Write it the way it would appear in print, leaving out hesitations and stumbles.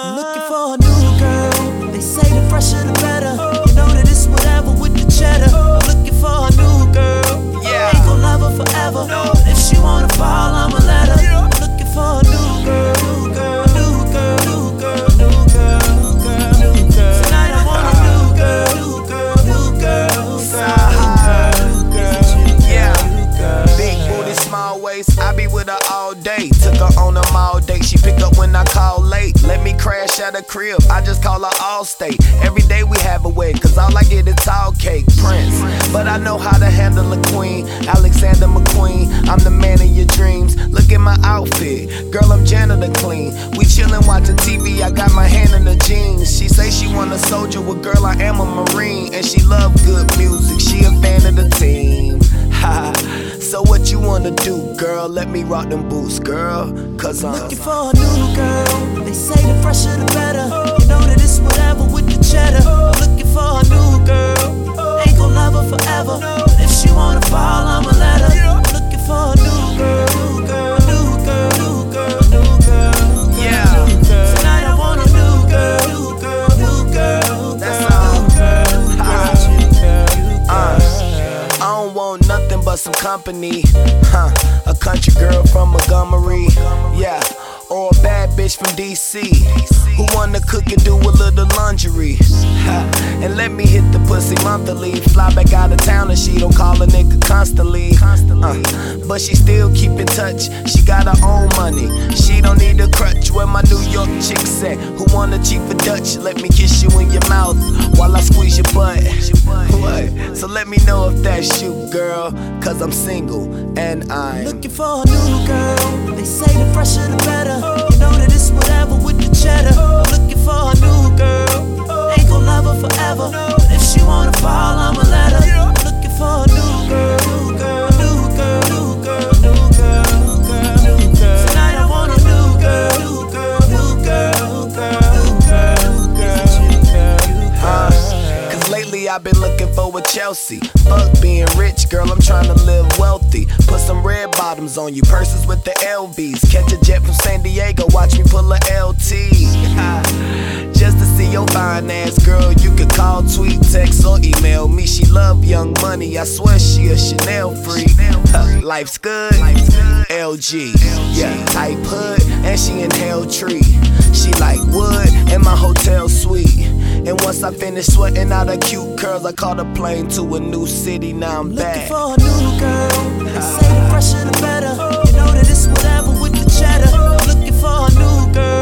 I'm looking for a new girl. They say the fresher the better. You know that it's whatever with the cheddar. I'm looking for a new girl. Yeah. Ain't gon' love her forever. No. But if she wanna fall, I'ma let her. I'm looking for a new girl. New girl. New girl. New girl. New girl. New girl. Tonight I want a new girl. New girl. New girl. Yeah. Big booty, small waist. I be with her all day. Took her on a mall date. She pick up when I call late. Let me crash at her crib. I just call her Allstate. Every day we have a wedding, cause all I get is tall cake. Prince. But I know how to handle a queen. Alexander McQueen. I'm the man of your dreams. Look at my outfit. Girl, I'm janitor clean. We chillin' watching TV. I got my hand in the jeans. She say she want a soldier. Well, girl, I am a Marine. And she love good music. She a fan of the team. Ha. So what you wanna do, girl? Let me rock them boots, girl. Cause I'm looking for a new girl. They say the fresher the better. You know that it's whatever with the cheddar. I'm looking for a new girl. Ain't gon' love her forever. But if she wanna fall, I'ma let her. I'm looking for a new girl. New girl. New girl. New girl. New girl. Yeah. Tonight I want a new girl. New girl. New girl. That's all. I don't want nothing but some company. A country girl from Montgomery. Yeah. Or a bad bitch from DC who wanna cook and do a little laundry. And let me hit the pussy monthly. Fly back out of town and she don't call a nigga constantly. But she still keep in touch. She got her own money. She don't need a crutch. Where my New York chicks at? Who wanna cheat for Dutch? Let me kiss you in your mouth while I squeeze your butt. What? So let me know if that's you, girl. Cause I'm single and I'm looking for a new girl. They say the fresher the better. You know that it's whatever with the cheddar. I'm looking for a new girl. Ain't gon' love her forever. But if she wanna fall, I'ma let her. I'm looking for a new girl. New girl. New girl. New girl. New girl. New girl. Tonight I want a new girl. New girl. New girl. New girl. Cause lately I've been looking for a Chelsea. Fuck being rich, girl, I'm trying to live wealthy. Put some red bottoms on you, purses with the LVs. Catch a jet from San Diego, watch me pull a LT. Just to see your fine ass, girl, you could call, tweet, text, or email me. She love Young Money, I swear she a Chanel freak. Life's good, LG, yeah, type hood, and she inhale tree. She like wood in my hotel suite. And once I finish sweating out her cute curls, I caught a plane to a new city, now I'm back. Looking for a new girl. They say the fresher the better. You know that it's whatever with the cheddar. I'm looking for a new girl.